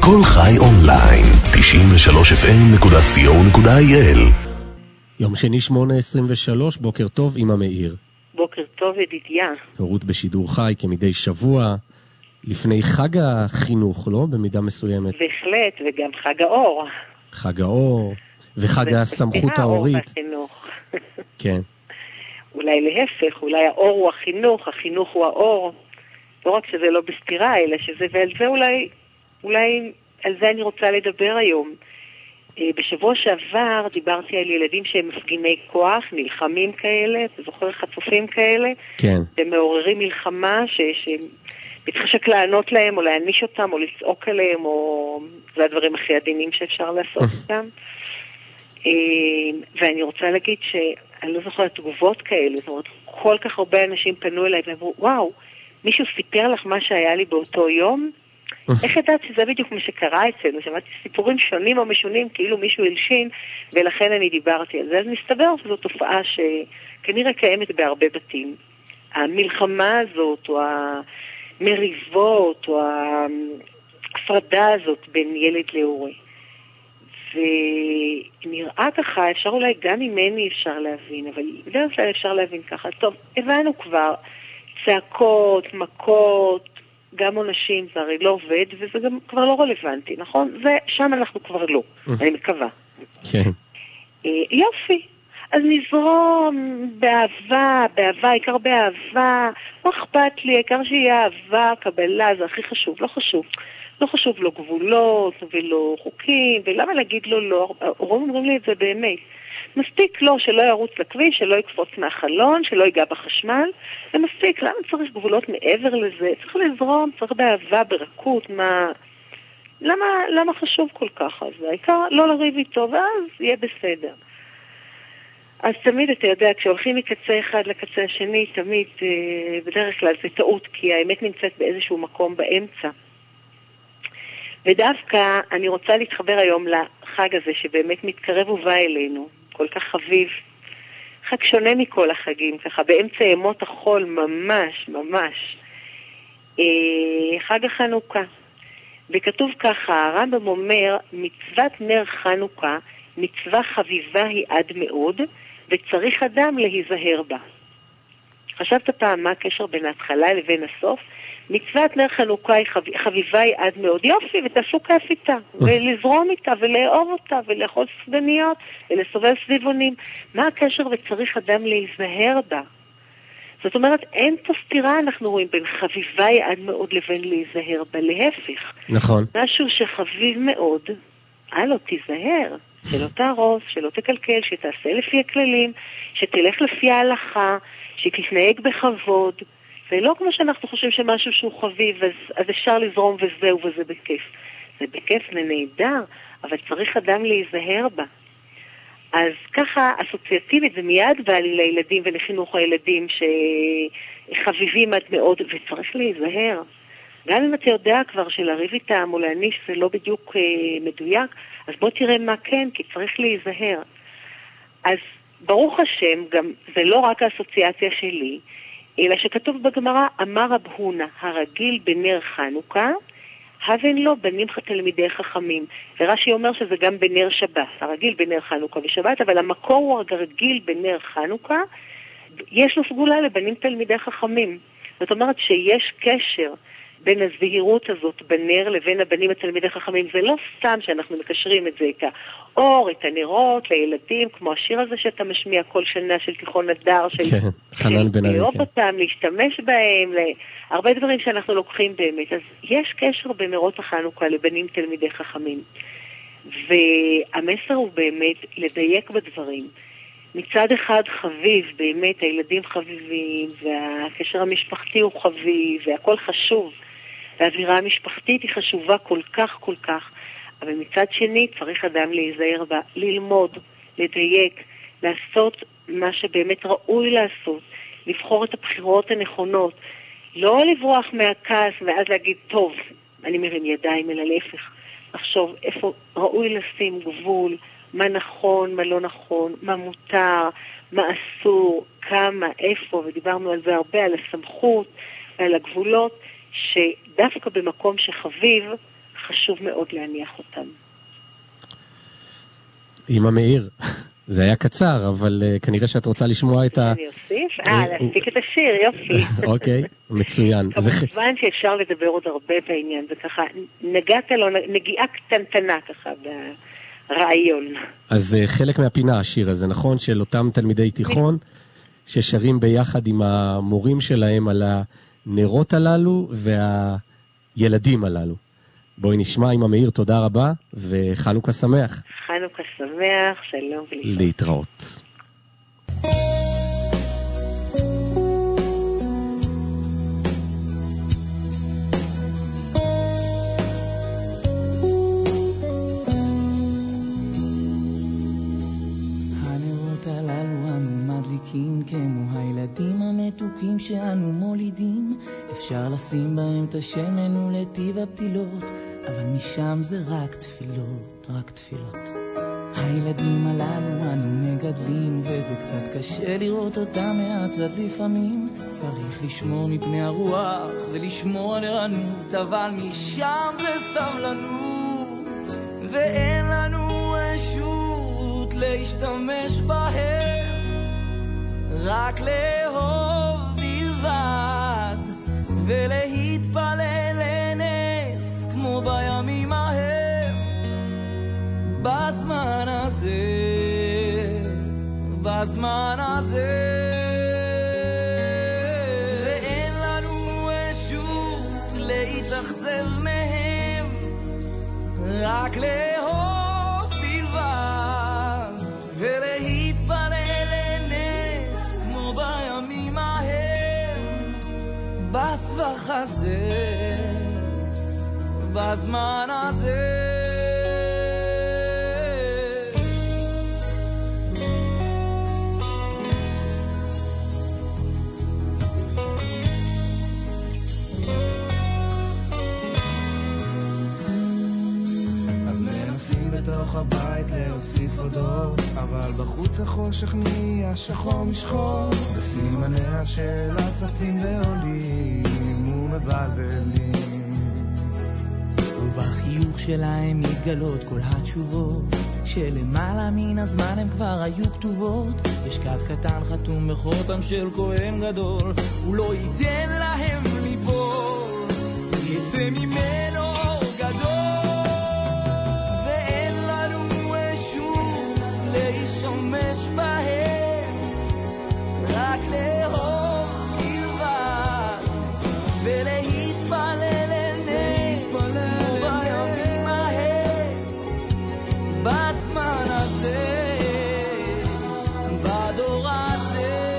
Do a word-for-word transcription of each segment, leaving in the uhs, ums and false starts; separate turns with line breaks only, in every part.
כל חי אונליין, תשעים ושלוש אף אם נקודה סי או נקודה איי אל.
יום שני שמונה עשרים ושלוש, בוקר טוב, אמא מאיר.
בוקר טוב, ידידיה.
הורות בשידור חי כמדי שבוע, לפני חג החינוך, לא? במידה מסוימת.
בהחלט, וגם חג האור.
חג האור, וחג הסמכות ההורית. כן.
אולי להפך, אולי האור הוא החינוך, החינוך הוא האור. לא רק שזה לא בסתירה, אלא שזה, ועל זה אולי, אולי על זה אני רוצה לדבר היום. בשבוע שעבר דיברתי על ילדים שהם מפגיני כוח, נלחמים כאלה, אתה זוכר חצופים כאלה?
כן.
ומעוררים מלחמה ש... ש... מתחשק לענות להם, או להעניש אותם, או לצעוק עליהם, או... זה הדברים הכי עדינים שאפשר לעשות אותם. ואני רוצה להגיד שאני לא זוכרת תגובות כאלה, זאת אומרת, כל כך הרבה אנשים פנו אליי ואמרו, וואו, מישהו סיפר לך מה שהיה לי באותו יום? איך ידעת שזה בדיוק מה שקרה אצלנו? שמעתי סיפורים שונים או משונים, כאילו מישהו הלשין, ולכן אני דיברתי על זה. אז מסתבר שזו תופעה שכנראה קיימת בהרבה בתים. המלחמה הזאת, או המריבות, או ההפרדה הזאת בין ילד להורי. ונראה ככה, אפשר אולי גם ממני אפשר להבין, אבל בדרך כלל אפשר להבין ככה. טוב, הבנו כבר צעקות, מכות, גם עונשים, זה הרי לא עובד, וזה גם כבר לא רלוונטי, נכון? זה, שם אנחנו כבר לא, אני מקווה.
כן.
יופי. אז נזרום באהבה, באהבה, עיקר באהבה, לא אכפת לי, עיקר שיהיה אהבה, קבלה, זה הכי חשוב, לא חשוב. לא חשוב לו גבולות ולא חוקים, ולמה להגיד לו לא? רוב אומרים לי את זה באמת. מספיק לו שלא ירוץ לכביש, שלא יקפוץ מהחלון, שלא ייגע בחשמל, ומספיק, למה צריך גבולות מעבר לזה? צריך לזרום, צריך באהבה, ברכות, מה... למה, למה חשוב כל כך? אז העיקר לא לריב איתו, ואז יהיה בסדר. אז תמיד, אתה יודע, כשהולכים מקצה אחד לקצה השני, תמיד, בדרך כלל זה טעות, כי האמת נמצאת באיזשהו מקום באמצע. ודווקא אני רוצה להתחבר היום לחג הזה שבאמת מתקרב ובא אלינו, כל כך חביב. חג שונה מכל החגים, ככה באמצע ימות החול, ממש, ממש. אה, חג החנוכה. וכתוב ככה, הרמב"ם אומר, מצוות נר חנוכה, מצווה חביבה היא עד מאוד, וצריך אדם להיזהר בה. חשבת פעם מה הקשר בין ההתחלה לבין הסוף? מצוות נר חנוכה היא חב... חביבה היא עד מאוד. יופי, ותעשו כיף איתה, ולזרום איתה, ולאהוב אותה, ולאכול סדניות, ולסובב סביבונים. מה הקשר וצריך אדם להיזהר בה? זאת אומרת, אין פה סתירה, אנחנו רואים, בין חביבה היא עד מאוד לבין להיזהר בה, להפך.
נכון.
משהו שחביב מאוד, הלו, תיזהר, שלא תערוס, שלא תקלקל, שתעשה לפי הכללים, שתלך לפי ההלכה, שתתנהג בכבוד. זה לא כמו שאנחנו חושבים שמשהו שהוא חביב, אז, אז אפשר לזרום וזהו וזה בכיף. זה בכיף, זה נהדר, אבל צריך אדם להיזהר בה. אז ככה אסוציאטיבית זה מיד בא לי לילדים ולחינוך הילדים שחביבים עד מאוד, וצריך להיזהר. גם אם אתה יודע כבר שלריב איתם או להניש זה לא בדיוק אה, מדויק, אז בוא תראה מה כן, כי צריך להיזהר. אז ברוך השם, גם זה לא רק האסוציאציה שלי, אלא שכתוב בגמרא, אמר רב הונא, הרגיל בנר חנוכה, הבן לו בנים תלמידי חכמים. ורש"י אומר שזה גם בנר שבת, הרגיל בנר חנוכה ושבת, אבל המקור הוא הרגיל בנר חנוכה, יש לו סגולה לבנים תלמידי חכמים. זאת אומרת שיש קשר בין הזהירות הזאת בנר לבין הבנים התלמידי חכמים. זה לא סתם שאנחנו מקשרים את זה, את האור, את הנרות לילדים, כמו השיר הזה שאתה משמיע כל שנה של תיכון הדר, של
כן, חנן בן ארי,
לאהוב
כן. אותם,
להשתמש בהם, הרבה דברים שאנחנו לוקחים באמת. אז יש קשר בין נרות החנוכה לבנים תלמידי חכמים. והמסר הוא באמת לדייק בדברים. מצד אחד חביב, באמת הילדים חביבים, והקשר המשפחתי הוא חביב, והכל חשוב. והאווירה המשפחתית היא חשובה כל כך כל כך, אבל מצד שני צריך אדם להיזהר בה, ללמוד, לדייק, לעשות מה שבאמת ראוי לעשות, לבחור את הבחירות הנכונות, לא לברוח מהכעס ואז להגיד, טוב, אני מרים ידיים, אלא להפך, לחשוב איפה ראוי לשים גבול, מה נכון, מה לא נכון, מה מותר, מה אסור, כמה, איפה, ודיברנו על זה הרבה, על הסמכות ועל הגבולות, שדווקא במקום שחביב, חשוב מאוד להניח אותם.
אמא מאיר, זה היה קצר, אבל uh, כנראה שאת רוצה לשמוע את ה...
אני אוסיף? אה, להספיק את השיר, יופי.
אוקיי, מצוין.
כמובן שאפשר לדבר עוד הרבה בעניין, זה ככה, נגעת לו, נגיעה קטנטנה ככה ברעיון. אז uh, חלק
מהפינה השיר הזה, נכון? של אותם תלמידי תיכון, ששרים ביחד עם המורים שלהם על הנרות הללו והילדים הללו. בואי נשמע עם המאיר, תודה רבה, וחנוכה שמח.
חנוכה שמח, שלום ולהתראות.
להתראות.
הנרות הללו אנו מדליקים כמו הילדים המתוקים שאנו מולידים, אפשר לשים בהם את השמן ולטיב הפתילות, אבל משם זה רק תפילות, רק תפילות. הילדים הללו אנו מגדלים, וזה קצת קשה לראות אותם מהצד לפעמים. צריך לשמור מפני הרוח ולשמור על ערנות, אבל משם זה סבלנות, ואין לנו רשות להשתמש בהם, רק לאהוב בלבד ולהתפלל לנס כמו בימים ההם. בזמן הזה, בזמן הזה, ואין לנו רשות להתאכזב מהם, רק לאהוב בלבד ולהתפלל לנס כמו בימים ההם. בסבך הזה, בזמן הזה,
בתוך הבית להוסיף עוד אור, אבל בחוץ החושך נהיה שחור משחור, בסימניה של הצפים ועולים ומבלבלים,
ובחיוך שלהם מתגלות כל התשובות שלמעלה מן הזמן הם כבר היו כתובות, בשקט קטן חתום בחותם של כהן גדול, הוא לא ייתן להם ליפול, יצא ממנו אור גדול, להשתמש בהם, רק לאהוב בלבד ולהתפלל לנס כמו בימים ההם. בזמן הזה, בדור הזה,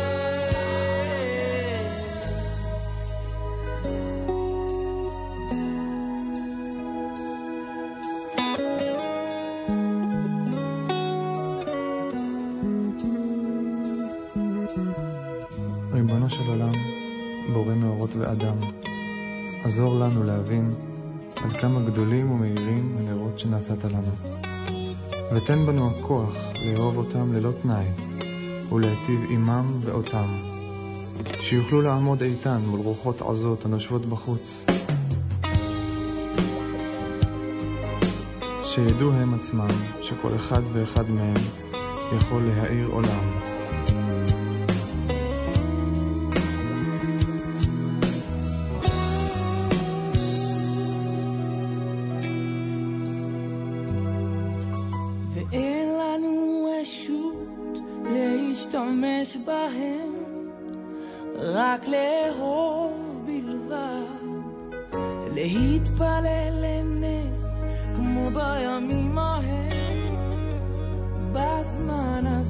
ריבונו של עולם, בורא מאורות ואדם, עזור לנו להבין עד כמה גדולים ומהירים הנרות שנתת לנו, ותן בנו הכוח לאהוב אותם ללא תנאי ולהיטיב עמם ואותם, שיוכלו לעמוד איתן מול רוחות עזות הנושבות בחוץ, שידעו הם עצמם שכל אחד ואחד מהם יכול להאיר עולם.
בהם, רק לאהוב בלבד, להתפלל לנס כמו בימים ההם. בזמן הזה